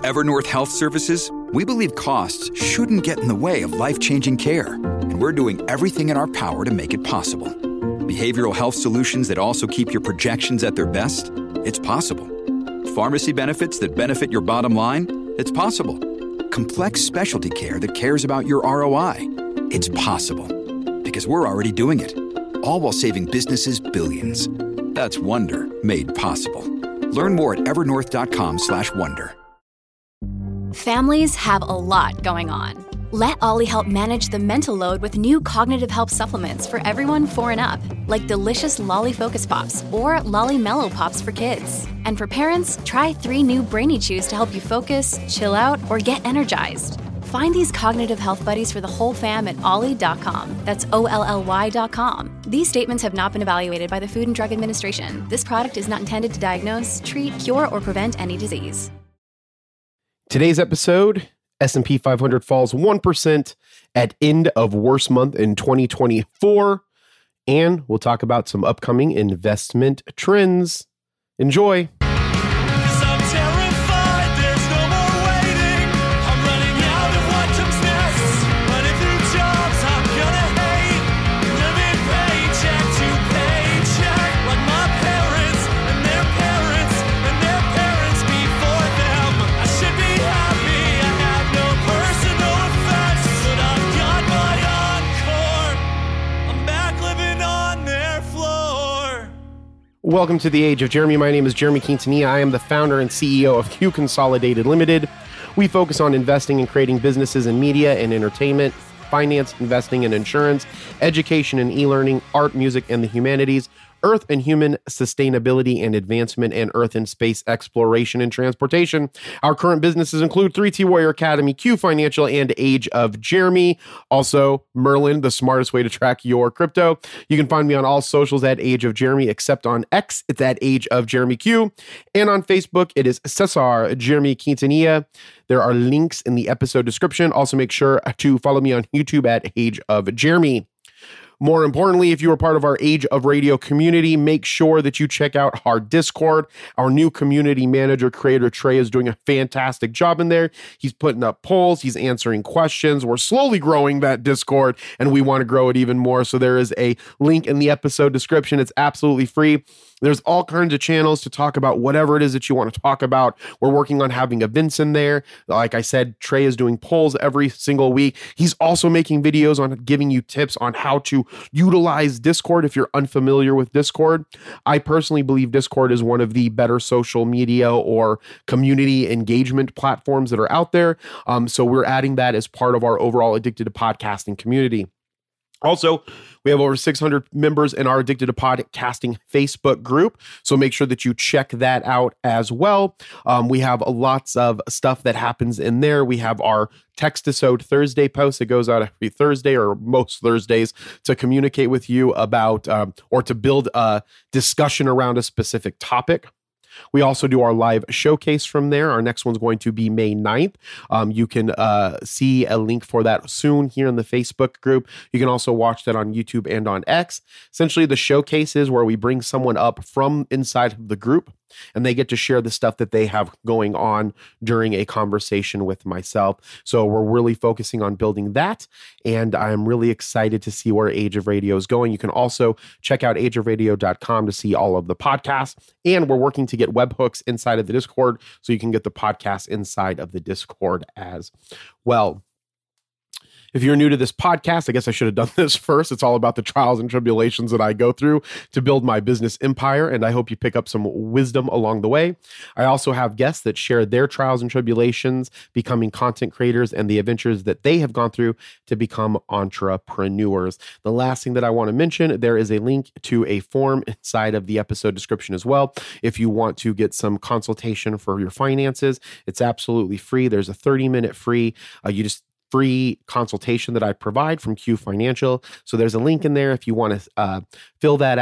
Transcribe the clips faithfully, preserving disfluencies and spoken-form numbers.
At Evernorth Health Services, we believe costs shouldn't get in the way of life-changing care, and we're doing everything in our power to make it possible. Behavioral health solutions that also keep your projections at their best? It's possible. Pharmacy benefits that benefit your bottom line? It's possible. Complex specialty care that cares about your R O I? It's possible. Because we're already doing it. All while saving businesses billions. That's Wonder made possible. Learn more at evernorth.com slash wonder. Families have a lot going on. Let Ollie help manage the mental load with new cognitive help supplements for everyone four and up, like delicious Lolly Focus Pops or Lolly Mellow Pops for kids. And for parents, try three new Brainy Chews to help you focus, chill out, or get energized. Find these cognitive health buddies for the whole fam at ollie dot com. That's O L L Y dot com. These statements have not been evaluated by the Food and Drug Administration. This product is not intended to diagnose, treat, cure, or prevent any disease. Today's episode, S and P five hundred falls one percent at end of worst month in twenty twenty-four. And we'll talk about some upcoming investment trends. Enjoy. Welcome to the Age of Jeremy. My name is Jeremy Quintanilla. I am the founder and C E O of Q Consolidated Limited. We focus on investing and creating businesses in media and entertainment, finance, investing and insurance, education and e-learning, art, music, and the humanities, Earth and human sustainability and advancement, and Earth and space exploration and transportation. Our current businesses include three T Warrior Academy, Q Financial, and Age of Jeremy. Also, Merlin, the smartest way to track your crypto. You can find me on all socials at Age of Jeremy, except on X, it's at Age of Jeremy Q. And on Facebook, it is Cesar Jeremy Quintanilla. There are links in the episode description. Also, make sure to follow me on YouTube at Age of Jeremy. More importantly, if you are part of our Age of Radio community, make sure that you check out our Discord. Our new community manager, creator Trey, is doing a fantastic job in there. He's putting up polls. He's answering questions. We're slowly growing that Discord, and we want to grow it even more. So there is a link in the episode description. It's absolutely free. There's all kinds of channels to talk about whatever it is that you want to talk about. We're working on having events in there. Like I said, Trey is doing polls every single week. He's also making videos on giving you tips on how to utilize Discord if you're unfamiliar with Discord. I personally believe Discord is one of the better social media or community engagement platforms that are out there. Um, so we're adding that as part of our overall Addicted to Podcasting community. Also, we have over six hundred members in our Addicted to Podcasting Facebook group, so make sure that you check that out as well. Um, we have lots of stuff that happens in there. We have our Textasode Thursday post that goes out every Thursday or most Thursdays to communicate with you about um, or to build a discussion around a specific topic. We also do our live showcase from there. Our next one's going to be May ninth. Um, you can uh, see a link for that soon here in the Facebook group. You can also watch that on YouTube and on X. Essentially, the showcase is where we bring someone up from inside of the group, and they get to share the stuff that they have going on during a conversation with myself. So we're really focusing on building that, and I'm really excited to see where Age of Radio is going. You can also check out age of radio dot com to see all of the podcasts, and we're working to get webhooks inside of the Discord so you can get the podcast inside of the Discord as well. If you're new to this podcast, I guess I should have done this first. It's all about the trials and tribulations that I go through to build my business empire, and I hope you pick up some wisdom along the way. I also have guests that share their trials and tribulations, becoming content creators, and the adventures that they have gone through to become entrepreneurs. The last thing that I want to mention, there is a link to a form inside of the episode description as well. If you want to get some consultation for your finances, it's absolutely free. There's a thirty minute free. Uh, you just free consultation that I provide from Q Financial. So there's a link in there if you want to uh, fill that out.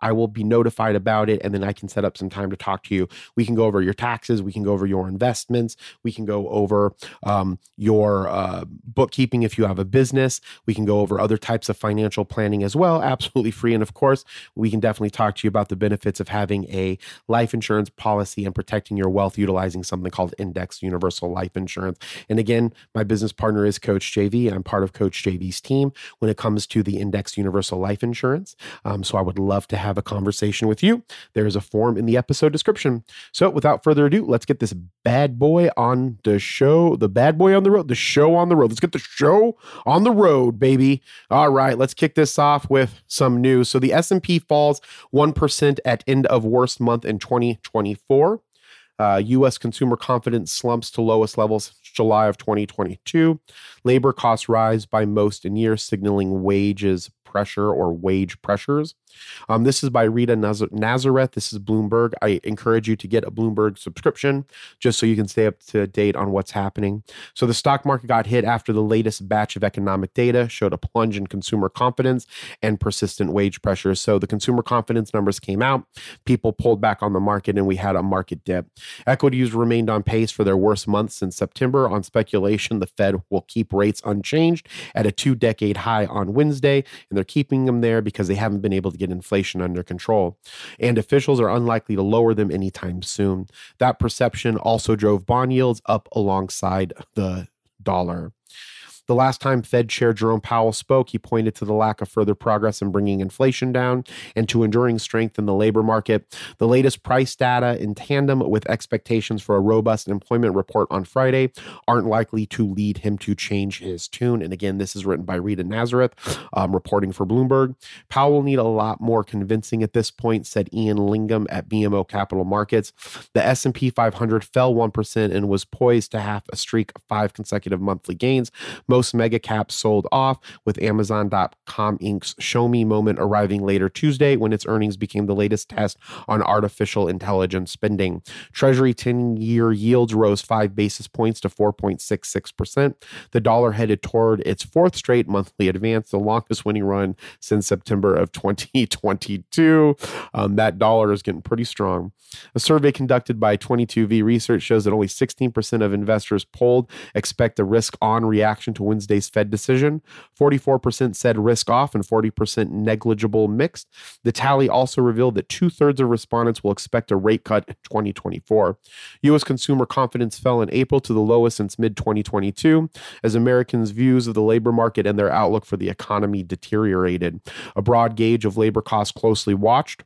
I will be notified about it, and then I can set up some time to talk to you. We can go over your taxes. We can go over your investments. We can go over um, your uh, bookkeeping if you have a business. We can go over other types of financial planning as well, absolutely free. And of course, we can definitely talk to you about the benefits of having a life insurance policy and protecting your wealth utilizing something called Index Universal Life Insurance. And again, my business partner is Coach J V. I'm part of Coach J V's team when it comes to the Index Universal Life Insurance. Um, so I would love to have a conversation with you. There is a form in the episode description. So without further ado, let's get this bad boy on the show, the bad boy on the road, the show on the road. Let's get the show on the road, baby. All right, let's kick this off with some news. So the S and P falls one percent at end of worst month in twenty twenty-four. Uh, U S consumer confidence slumps to lowest levels July of twenty twenty-two. Labor costs rise by most in years, signaling wages pressure or wage pressures. Um, this is by Rita Naz- Nazareth. This is Bloomberg. I encourage you to get a Bloomberg subscription just so you can stay up to date on what's happening. So the stock market got hit after the latest batch of economic data showed a plunge in consumer confidence and persistent wage pressures. So the consumer confidence numbers came out, people pulled back on the market, and we had a market dip. Equities remained on pace for their worst month since September. On speculation, the Fed will keep rates unchanged at a two-decade high on Wednesday, and they're keeping them there because they haven't been able to get inflation under control. And officials are unlikely to lower them anytime soon. That perception also drove bond yields up alongside the dollar. The last time Fed Chair Jerome Powell spoke, he pointed to the lack of further progress in bringing inflation down and to enduring strength in the labor market. The latest price data, in tandem with expectations for a robust employment report on Friday, aren't likely to lead him to change his tune. And again, this is written by Rita Nazareth, um, reporting for Bloomberg. Powell will need a lot more convincing at this point, said Ian Lingham at B M O Capital Markets. The S and P five hundred fell one percent and was poised to have a streak of five consecutive monthly gains. Most mega caps sold off, with Amazon dot com Incorporated's Show Me moment arriving later Tuesday when its earnings became the latest test on artificial intelligence spending. Treasury ten-year yields rose five basis points to four point six six percent. The dollar headed toward its fourth straight monthly advance, the longest winning run since September of twenty twenty-two. Um, that dollar is getting pretty strong. A survey conducted by twenty-two V Research shows that only sixteen percent of investors polled expect a risk-on reaction to Wednesday's Fed decision. forty-four percent said risk off and forty percent negligible mixed. The tally also revealed that two-thirds of respondents will expect a rate cut in twenty twenty-four. U S consumer confidence fell in April to the lowest since mid twenty twenty-two as Americans' views of the labor market and their outlook for the economy deteriorated. A broad gauge of labor costs closely watched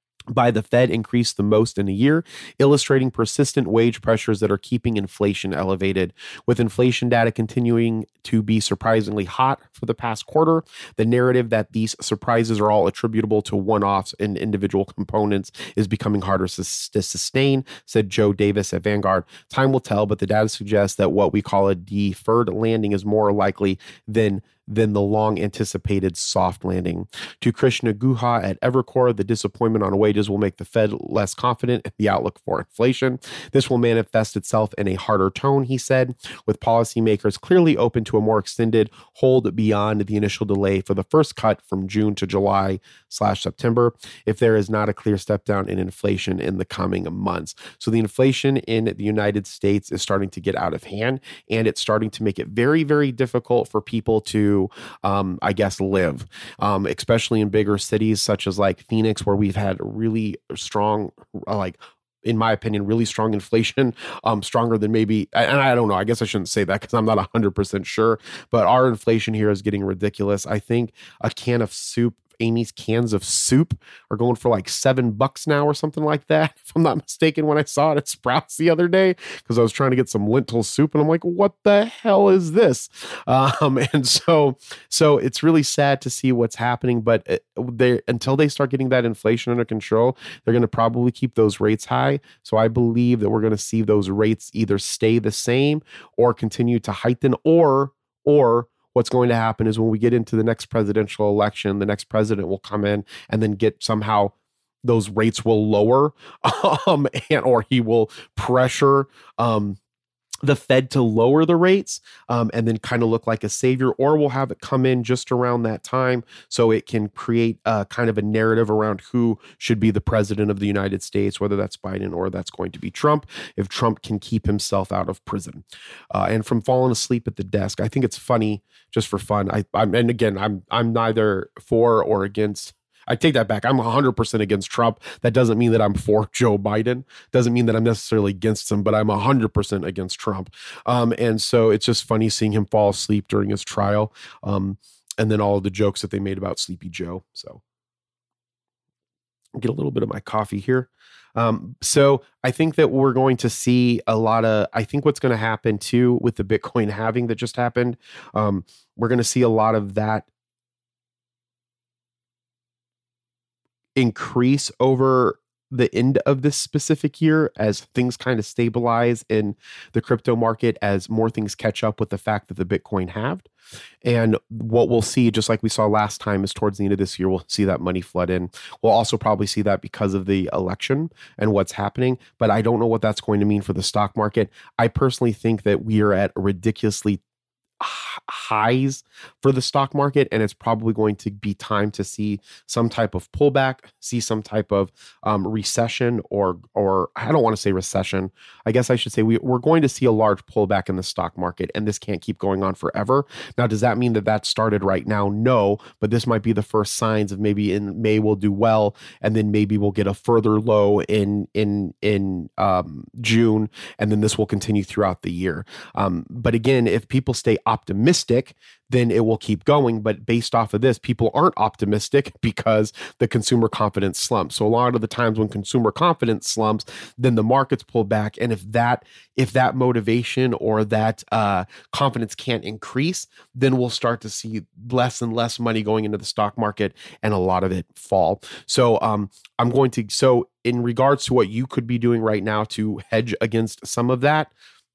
by the Fed increased the most in a year, illustrating persistent wage pressures that are keeping inflation elevated. With inflation data continuing to be surprisingly hot for the past quarter, the narrative that these surprises are all attributable to one-offs and individual components is becoming harder to sustain, said Joe Davis at Vanguard. Time will tell, but the data suggests that what we call a deferred landing is more likely than than the long-anticipated soft landing. To Krishna Guha at Evercore, the disappointment on wages will make the Fed less confident in the outlook for inflation. This will manifest itself in a harder tone, he said, with policymakers clearly open to a more extended hold beyond the initial delay for the first cut from June to July slash September, if there is not a clear step down in inflation in the coming months. So the inflation in the United States is starting to get out of hand, and it's starting to make it very, very difficult for people to Um, I guess, live, um, especially in bigger cities such as like Phoenix, where we've had really strong, like, in my opinion, really strong inflation, um, stronger than maybe, and I don't know, I guess I shouldn't say that because I'm not one hundred percent sure, but our inflation here is getting ridiculous. I think a can of soup, Amy's cans of soup, are going for like seven bucks now or something like that, if I'm not mistaken, when I saw it at Sprouts the other day, because I was trying to get some lentil soup and I'm like, what the hell is this? Um, and so, so it's really sad to see what's happening, but they, until they start getting that inflation under control, they're going to probably keep those rates high. So I believe that we're going to see those rates either stay the same or continue to heighten, or, or what's going to happen is when we get into the next presidential election, the next president will come in and then get somehow those rates will lower, um, and or he will pressure um, the Fed to lower the rates um, and then kind of look like a savior, or we'll have it come in just around that time so it can create a kind of a narrative around who should be the president of the United States, whether that's Biden or that's going to be Trump, if Trump can keep himself out of prison uh, and from falling asleep at the desk. I think it's funny, just for fun. I, I'm, and again, I'm I'm neither for or against. I take that back. I'm one hundred percent against Trump. That doesn't mean that I'm for Joe Biden. Doesn't mean that I'm necessarily against him, but I'm one hundred percent against Trump. Um, and so it's just funny seeing him fall asleep during his trial. Um, and then all of the jokes that they made about Sleepy Joe. So I'll get a little bit of my coffee here. Um, so I think that we're going to see a lot of, I think what's going to happen too with the Bitcoin halving that just happened, um, we're going to see a lot of that increase over the end of this specific year as things kind of stabilize in the crypto market, as more things catch up with the fact that the Bitcoin halved. And what we'll see, just like we saw last time, is towards the end of this year, we'll see that money flood in. We'll also probably see that because of the election and what's happening, but I don't know what that's going to mean for the stock market. I personally think that we are at a ridiculously highs for the stock market, and it's probably going to be time to see some type of pullback, see some type of um, recession, or or I don't want to say recession. I guess I should say we, we're going to see a large pullback in the stock market, and this can't keep going on forever. Now, does that mean that that started right now? No, but this might be the first signs of maybe in May we'll do well, and then maybe we'll get a further low in in in um, June, and then this will continue throughout the year. Um, but again, if people stay optimistic, then it will keep going. But based off of this, people aren't optimistic because the consumer confidence slumps. So a lot of the times when consumer confidence slumps, then the markets pull back. And if that if that motivation or that uh, confidence can't increase, then we'll start to see less and less money going into the stock market and a lot of it fall. So um, I'm going to, so in regards to what you could be doing right now to hedge against some of that,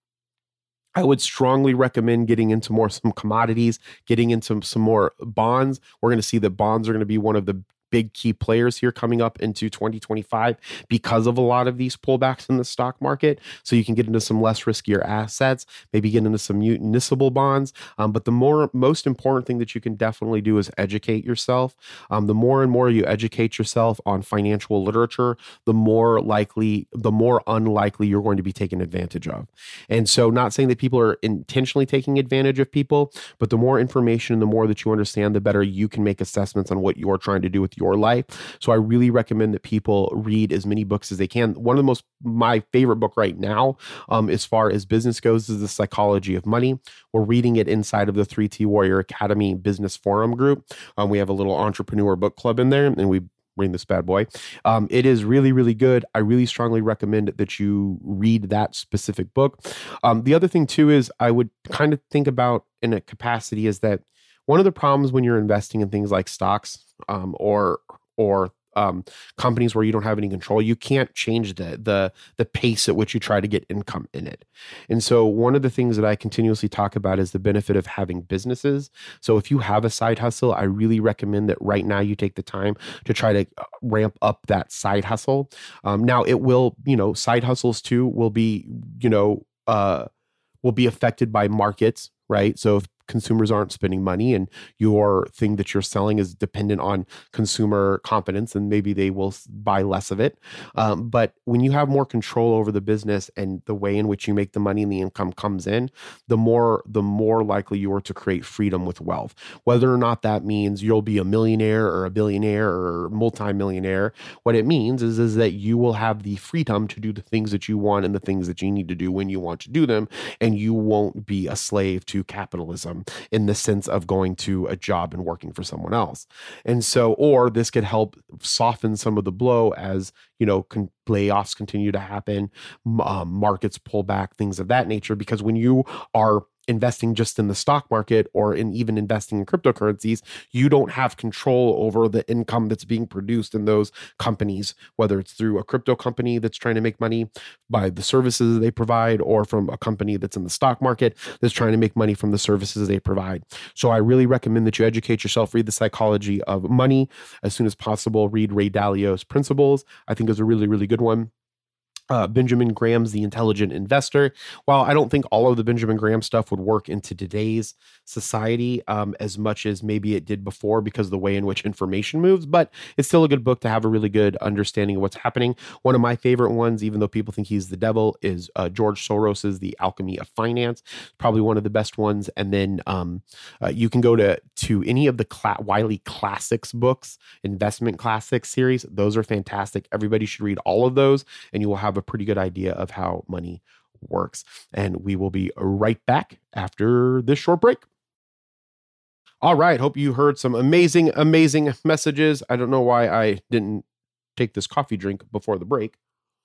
I would strongly recommend getting into more some commodities, getting into some more bonds. We're going to see that bonds are going to be one of the big key players here coming up into twenty twenty-five because of a lot of these pullbacks in the stock market. So you can get into some less riskier assets, maybe get into some municipal bonds. Um, but the more most important thing that you can definitely do is educate yourself. Um, the more and more you educate yourself on financial literature, the more likely, the more unlikely you're going to be taken advantage of. And so not saying that people are intentionally taking advantage of people, but the more information and the more that you understand, the better you can make assessments on what you're trying to do with your your life. So I really recommend that people read as many books as they can. One of the most, my favorite book right now, um, as far as business goes, is The Psychology of Money. We're reading it inside of the three T Warrior Academy Business Forum group. Um, we have a little entrepreneur book club in there, and we bring this bad boy. Um, it is really, really good. I really strongly recommend that you read that specific book. Um, the other thing too is I would kind of think about in a capacity is that one of the problems when you're investing in things like stocks um, or or um, companies where you don't have any control, you can't change the the the pace at which you try to get income in it. And so one of the things that I continuously talk about is the benefit of having businesses. So if you have a side hustle, I really recommend that right now you take the time to try to ramp up that side hustle. Um, now it will, you know, side hustles too will be, you know, uh, will be affected by markets, right? So if consumers aren't spending money and your thing that you're selling is dependent on consumer confidence, and maybe they will buy less of it. Um, but when you have more control over the business and the way in which you make the money and the income comes in, the more the more likely you are to create freedom with wealth. Whether or not that means you'll be a millionaire or a billionaire or multimillionaire, what it means is, is that you will have the freedom to do the things that you want and the things that you need to do when you want to do them, and you won't be a slave to capitalism in the sense of going to a job and working for someone else. And so, or this could help soften some of the blow as, you know, con- layoffs continue to happen, um, markets pull back, things of that nature. Because when you are investing just in the stock market or in even investing in cryptocurrencies, you don't have control over the income that's being produced in those companies, whether it's through a crypto company that's trying to make money by the services they provide, or from a company that's in the stock market that's trying to make money from the services they provide. So I really recommend that you educate yourself, read The Psychology of Money as soon as possible, read Ray Dalio's Principles. I think is a really, really good one. Uh, Benjamin Graham's The Intelligent Investor. While I don't think all of the Benjamin Graham stuff would work into today's society um, as much as maybe it did before because of the way in which information moves, but it's still a good book to have a really good understanding of what's happening. One of my favorite ones, even though people think he's the devil, is uh, George Soros's The Alchemy of Finance. Probably one of the best ones. And then um, uh, you can go to to any of the Cla- Wiley Classics books, investment classics series. Those are fantastic. Everybody should read all of those, and you will have a pretty good idea of how money works. And we will be right back after this short break. All right. Hope you heard some amazing, amazing messages. I don't know why I didn't take this coffee drink before the break.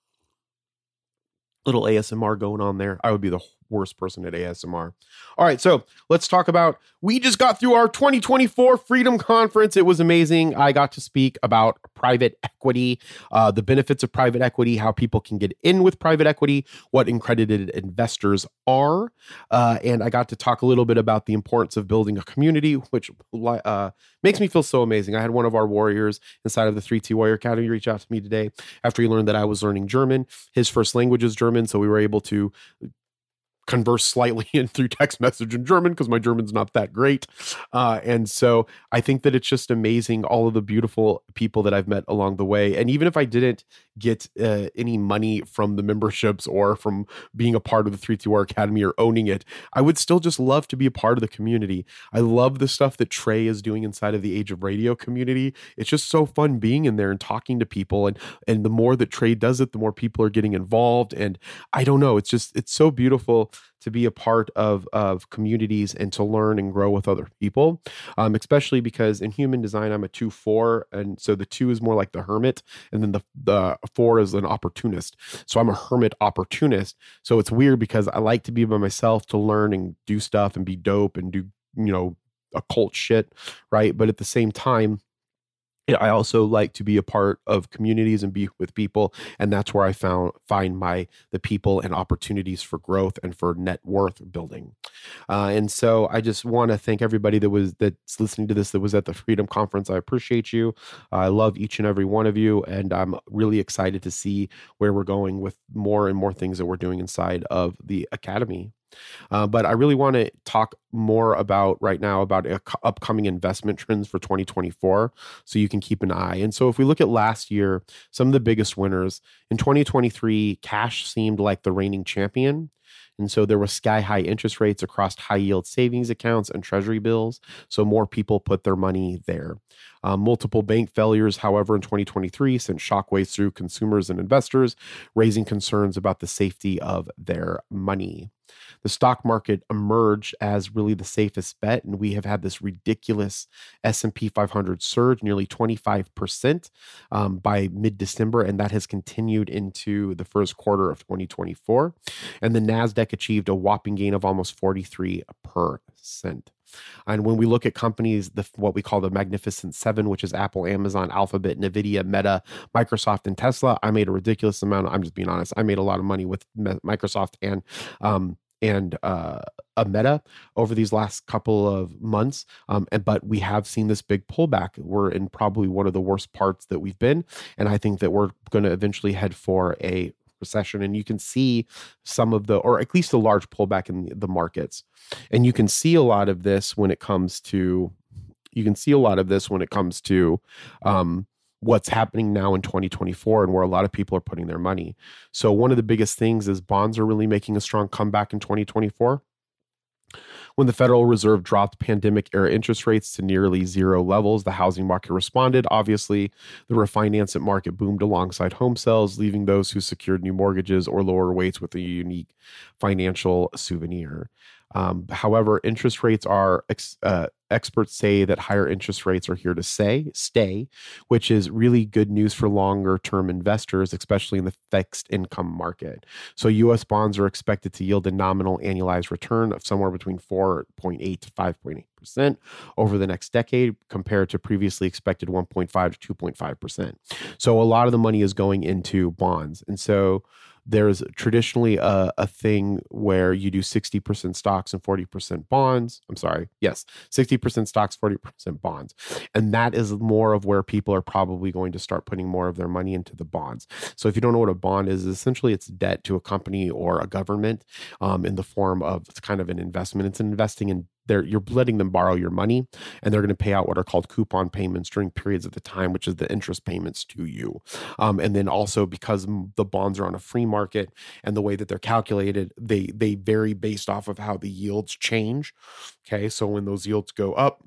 Little A S M R going on there. I would be the worst person at A S M R. All right, so let's talk about, we just got through our twenty twenty-four Freedom Conference. It was amazing. I got to speak about private equity, uh, the benefits of private equity, how people can get in with private equity, what accredited investors are. Uh, and I got to talk a little bit about the importance of building a community, which uh, makes me feel so amazing. I had one of our warriors inside of the three T Warrior Academy reach out to me today after he learned that I was learning German. His first language is German, so we were able to converse slightly in through text message in German because my German's not that great. Uh, and so I think that it's just amazing, all of the beautiful people that I've met along the way. And even if I didn't get uh, any money from the memberships or from being a part of the three T Warrior Academy or owning it, I would still just love to be a part of the community. I love the stuff that Trey is doing inside of the Age of Radio community. It's just so fun being in there and talking to people. And, and the more that Trey does it, the more people are getting involved. And I don't know, it's just, it's so beautiful to be a part of, of communities and to learn and grow with other people, um, especially because in human design, I'm a two four. And so the two is more like the hermit. And then the, the four is an opportunist. So I'm a hermit opportunist. So it's weird because I like to be by myself to learn and do stuff and be dope and do, you know, occult shit. Right. But at the same time, I also like to be a part of communities and be with people. And that's where I found find my the people and opportunities for growth and for net worth building. Uh, and so I just want to thank everybody that was that's listening to this, that was at the Freedom Conference. I appreciate you. Uh, I love each and every one of you. And I'm really excited to see where we're going with more and more things that we're doing inside of the Academy. Uh, but I really want to talk more about right now about uh, upcoming investment trends for twenty twenty-four, so you can keep an eye. And so if we look at last year, some of the biggest winners in twenty twenty-three, cash seemed like the reigning champion. And so there was sky high interest rates across high yield savings accounts and treasury bills. So more people put their money there. Uh, multiple bank failures, however, in twenty twenty-three sent shockwaves through consumers and investors, raising concerns about the safety of their money. The stock market emerged as really the safest bet, and we have had this ridiculous S and P five hundred surge, nearly twenty-five percent um, by mid-December, and that has continued into the first quarter of twenty twenty-four. And the NASDAQ achieved a whopping gain of almost forty-three percent. And when we look at companies, the what we call the Magnificent Seven, which is Apple, Amazon, Alphabet, NVIDIA, Meta, Microsoft, and Tesla, I made a ridiculous amount. I'm just being honest. I made a lot of money with Microsoft and um, and uh, a Meta over these last couple of months. Um, and, but we have seen this big pullback. We're in probably one of the worst parts that we've been. And I think that we're going to eventually head for a recession. And you can see some of the, or at least a large pullback in the markets. And you can see a lot of this when it comes to, you can see a lot of this when it comes to, um, what's happening now in twenty twenty-four and where a lot of people are putting their money. So one of the biggest things is bonds are really making a strong comeback in twenty twenty-four. When the Federal Reserve dropped pandemic-era interest rates to nearly zero levels, the housing market responded. Obviously, the refinance market boomed alongside home sales, leaving those who secured new mortgages or lower rates with a unique financial souvenir. Um, however, interest rates are, ex, uh, experts say that higher interest rates are here to say, stay, which is really good news for longer term investors, especially in the fixed income market. So U S bonds are expected to yield a nominal annualized return of somewhere between four point eight to five point eight percent over the next decade, compared to previously expected one point five to two point five percent. So a lot of the money is going into bonds. And so there's traditionally a, a thing where you do sixty percent stocks and forty percent bonds. I'm sorry. Yes, sixty percent stocks, forty percent bonds. And that is more of where people are probably going to start putting more of their money into the bonds. So if you don't know what a bond is, essentially it's debt to a company or a government um, in the form of it's kind of an investment. It's investing in They're, you're letting them borrow your money, and they're going to pay out what are called coupon payments during periods of the time, which is the interest payments to you. Um, and then also because the bonds are on a free market and the way that they're calculated, they they vary based off of how the yields change. Okay, so when those yields go up,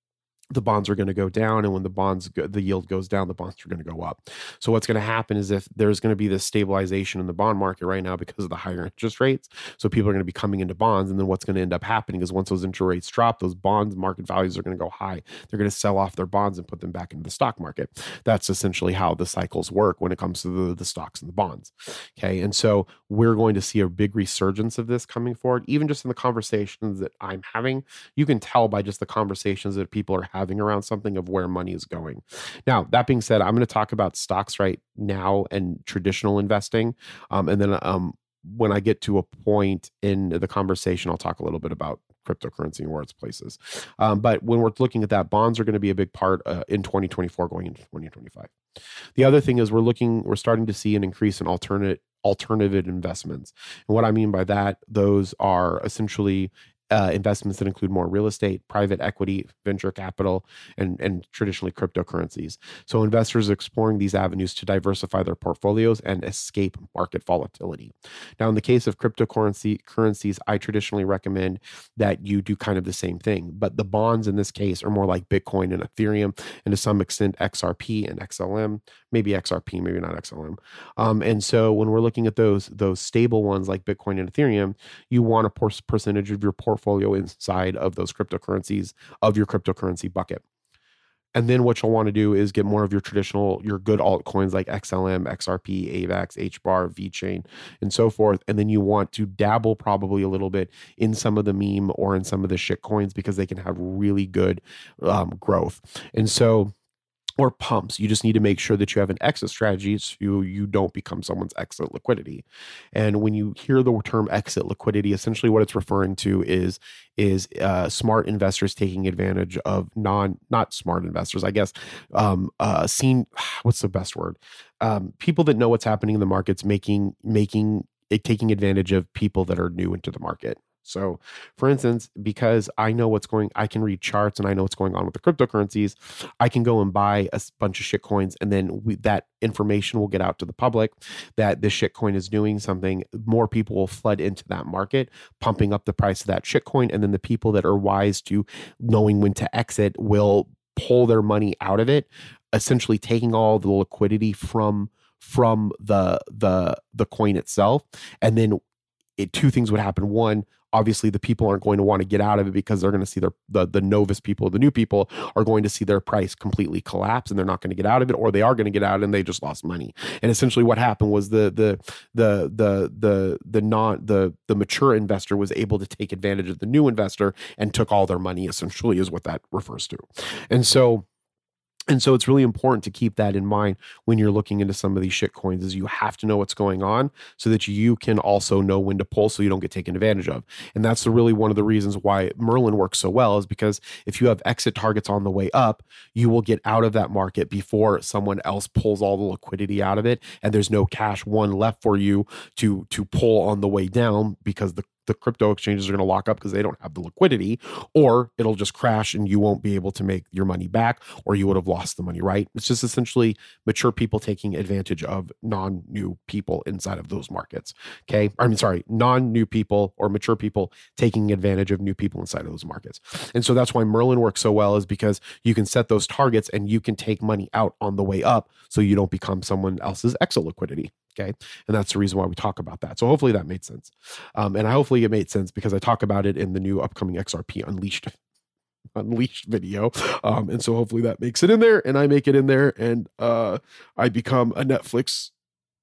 the bonds are going to go down, and when the bonds go, the yield goes down, the bonds are going to go up. So what's going to happen is if there's going to be this stabilization in the bond market right now because of the higher interest rates, so people are going to be coming into bonds, and then what's going to end up happening is once those interest rates drop, those bonds market values are going to go high. They're going to sell off their bonds and put them back into the stock market. That's essentially how the cycles work when it comes to the, the stocks and the bonds. Okay, and so we're going to see a big resurgence of this coming forward. Even just in the conversations that I'm having, you can tell by just the conversations that people are having having around something of where money is going. Now, that being said, I'm going to talk about stocks right now and traditional investing. Um, and then um, when I get to a point in the conversation, I'll talk a little bit about cryptocurrency and where its places. Um, but when we're looking at that, bonds are going to be a big part uh, in twenty twenty-four going into twenty twenty-five. The other thing is we're looking, we're starting to see an increase in alternate alternative investments. And what I mean by that, those are essentially Uh, investments that include more real estate, private equity, venture capital, and, and traditionally cryptocurrencies. So investors are exploring these avenues to diversify their portfolios and escape market volatility. Now, in the case of cryptocurrency currencies, I traditionally recommend that you do kind of the same thing. But the bonds in this case are more like Bitcoin and Ethereum, and to some extent X R P and X L M, maybe X R P, maybe not X L M. Um, and so when we're looking at those those stable ones like Bitcoin and Ethereum, you want a por- percentage of your portfolio portfolio inside of those cryptocurrencies of your cryptocurrency bucket. And then what you'll want to do is get more of your traditional, your good altcoins like X L M, X R P, AVAX, H bar, VeChain, and so forth. And then you want to dabble probably a little bit in some of the meme or in some of the shit coins because they can have really good um, growth. And so or pumps. You just need to make sure that you have an exit strategy so you, you don't become someone's exit liquidity. And when you hear the term exit liquidity, essentially what it's referring to is is uh, smart investors taking advantage of non not smart investors, I guess. Um, uh, seen what's the best word? Um, people that know what's happening in the markets, making making it taking advantage of people that are new into the market. So for instance, because I know what's going, I can read charts and I know what's going on with the cryptocurrencies, I can go and buy a bunch of shit coins, and then we, that information will get out to the public that this shit coin is doing something. More people will flood into that market, pumping up the price of that shit coin. And then the people that are wise to knowing when to exit will pull their money out of it, essentially taking all the liquidity from, from the, the, the coin itself. And then it, two things would happen. One, obviously the people aren't going to want to get out of it because they're going to see their, the, the novice people, the new people are going to see their price completely collapse and they're not going to get out of it, or they are going to get out and they just lost money. And essentially what happened was the, the, the, the, the, the non, the, the mature investor was able to take advantage of the new investor and took all their money, essentially is what that refers to. And so And so it's really important to keep that in mind when you're looking into some of these shit coins, is you have to know what's going on so that you can also know when to pull so you don't get taken advantage of. And that's really one of the reasons why Merlin works so well, is because if you have exit targets on the way up, you will get out of that market before someone else pulls all the liquidity out of it. And there's no cash one left for you to, to pull on the way down, because the the crypto exchanges are going to lock up because they don't have the liquidity, or it'll just crash and you won't be able to make your money back, or you would have lost the money, right? It's just essentially mature people taking advantage of non-new people inside of those markets. Okay. I mean, sorry, non-new people or mature people taking advantage of new people inside of those markets. And so that's why Merlin works so well, is because you can set those targets and you can take money out on the way up so you don't become someone else's exit liquidity. Okay. And that's the reason why we talk about that. So hopefully that made sense. Um, and I hopefully it made sense because I talk about it in the new upcoming X R P Unleashed Unleashed video. Um, and so hopefully that makes it in there, and I make it in there, and uh, I become a Netflix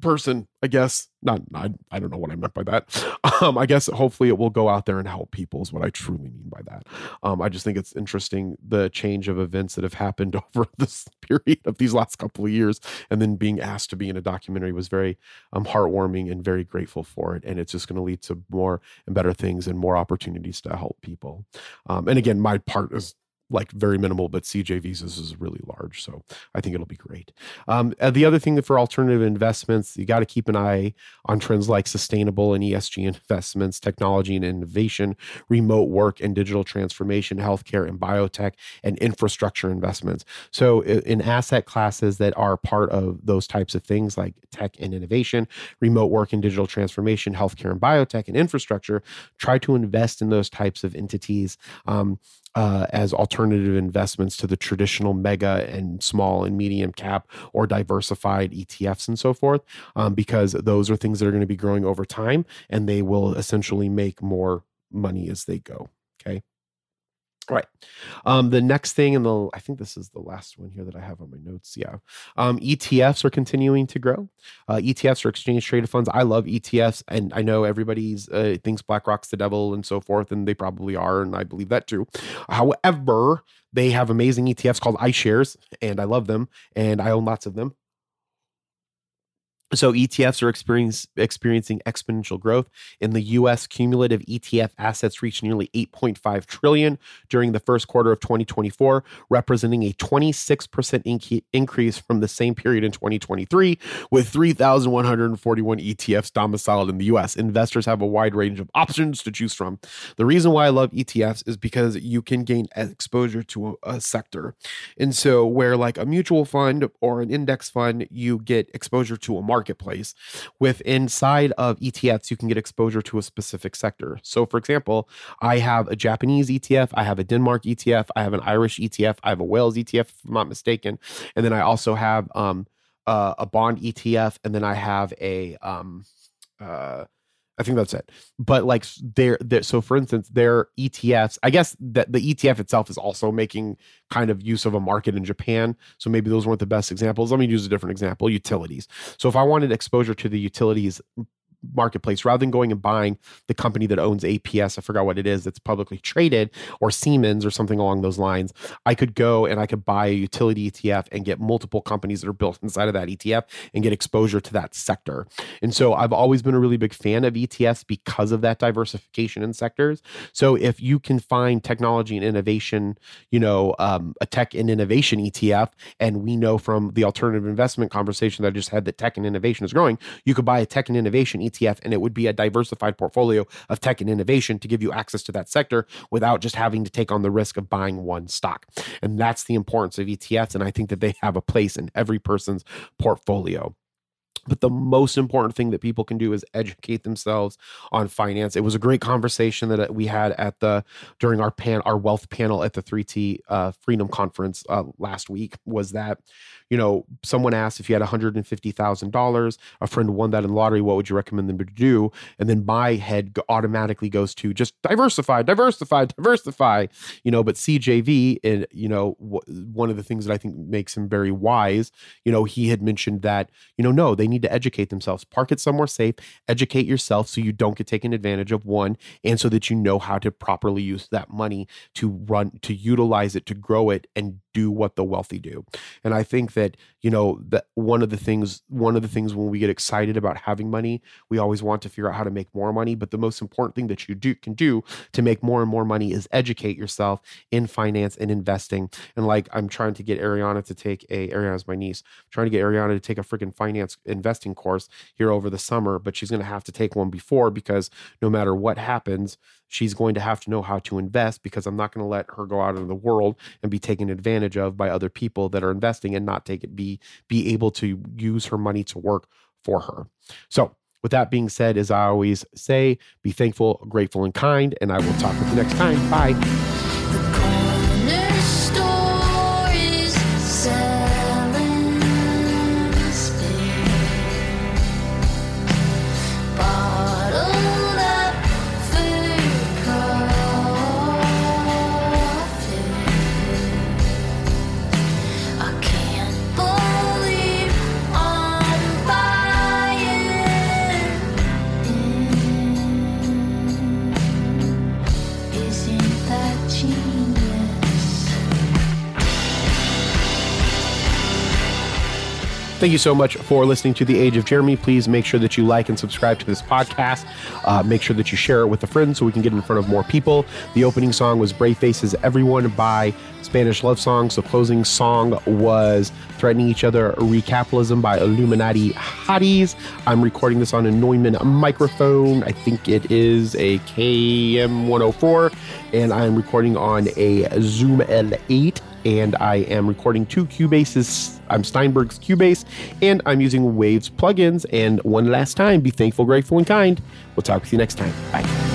person, I guess. Not, I, I don't know what I meant by that. Um, I guess hopefully it will go out there and help people is what I truly mean by that. Um, I just think it's interesting, the change of events that have happened over this period of these last couple of years, and then being asked to be in a documentary was very um, heartwarming and very grateful for it. And it's just going to lead to more and better things and more opportunities to help people. Um, and again, my part is like very minimal, but C J Visas is really large. So I think it'll be great. Um, the other thing that for alternative investments, you got to keep an eye on trends like sustainable and E S G investments, technology and innovation, remote work and digital transformation, healthcare and biotech, and infrastructure investments. So in asset classes that are part of those types of things like tech and innovation, remote work and digital transformation, healthcare and biotech, and infrastructure, try to invest in those types of entities um, Uh, as alternative investments to the traditional mega and small and medium cap or diversified E T Fs and so forth, um, because those are things that are going to be growing over time and they will essentially make more money as they go. Okay. All right. Um, the next thing, and the I think this is the last one here that I have on my notes. Yeah. Um, E T Fs are continuing to grow. Uh, E T Fs are exchange traded funds. I love E T Fs, and I know everybody's uh, thinks BlackRock's the devil and so forth, and they probably are, and I believe that too. However, they have amazing E T Fs called iShares, and I love them, and I own lots of them. So E T Fs are experience, experiencing exponential growth. In the U S, cumulative E T F assets reached nearly eight point five trillion dollars during the first quarter of twenty twenty-four, representing a twenty-six percent inc- increase from the same period in twenty twenty-three, with three thousand one hundred forty-one E T Fs domiciled in the U S. Investors have a wide range of options to choose from. The reason why I love E T Fs is because you can gain exposure to a, a sector. And so where like a mutual fund or an index fund, you get exposure to a market marketplace. With inside of E T Fs, you can get exposure to a specific sector. So for example, I have a Japanese E T F, I have a Denmark E T F, I have an Irish E T F, I have a Wales E T F, if I'm not mistaken. And then I also have um, uh, a bond E T F, and then I have a, um, uh, I think that's it. But like they're, they're so for instance, their E T Fs, I guess that the E T F itself is also making kind of use of a market in Japan. So maybe those weren't the best examples. Let me use a different example, utilities. So if I wanted exposure to the utilities marketplace, rather than going and buying the company that owns A P S, I forgot what it is, that's publicly traded, or Siemens or something along those lines, I could go and I could buy a utility E T F and get multiple companies that are built inside of that E T F and get exposure to that sector. And so I've always been a really big fan of E T Fs because of that diversification in sectors. So if you can find technology and innovation, you know, um, a tech and innovation E T F, and we know from the alternative investment conversation that I just had that tech and innovation is growing, you could buy a tech and innovation E T F, and it would be a diversified portfolio of tech and innovation to give you access to that sector without just having to take on the risk of buying one stock. And that's the importance of E T Fs. And I think that they have a place in every person's portfolio. But the most important thing that people can do is educate themselves on finance. It was a great conversation that we had at the during our pan our wealth panel at the three T uh, Freedom Conference uh, last week. Was that, you know, someone asked if you had one hundred fifty thousand dollars, a friend won that in the lottery, what would you recommend them to do? And then my head automatically goes to just diversify, diversify, diversify. You know, but C J V, and you know, w- one of the things that I think makes him very wise, you know, he had mentioned that, you know, no, they need to educate themselves. Park it somewhere safe, educate yourself so you don't get taken advantage of, one, and so that you know how to properly use that money to run, to utilize it, to grow it, and do what the wealthy do. And I think that, you know, that one of the things, one of the things when we get excited about having money, we always want to figure out how to make more money. But the most important thing that you do can do to make more and more money is educate yourself in finance and investing. And like, I'm trying to get Ariana to take a, Ariana's my niece, I'm trying to get Ariana to take a freaking finance investing course here over the summer, but she's going to have to take one before, because no matter what happens, she's going to have to know how to invest, because I'm not going to let her go out into the world and be taken advantage of by other people that are investing and not take it, be, be able to use her money to work for her. So with that being said, as I always say, be thankful, grateful, and kind, and I will talk with you next time. Bye. Thank you so much for listening to The Age of Jeremy. Please make sure that you like and subscribe to this podcast. Uh, make sure that you share it with a friend so we can get in front of more people. The opening song was Brave Faces Everyone by Spanish Love Songs. The closing song was Threatening Each Other, Recapitalism by Illuminati Hotties. I'm recording this on a Neumann microphone. I think it is a K M one oh four, and I'm recording on a Zoom L eight. And I am recording two Cubases. I'm Steinberg's Cubase, and I'm using Waves plugins. And one last time, be thankful, grateful, and kind. We'll talk with you next time. Bye.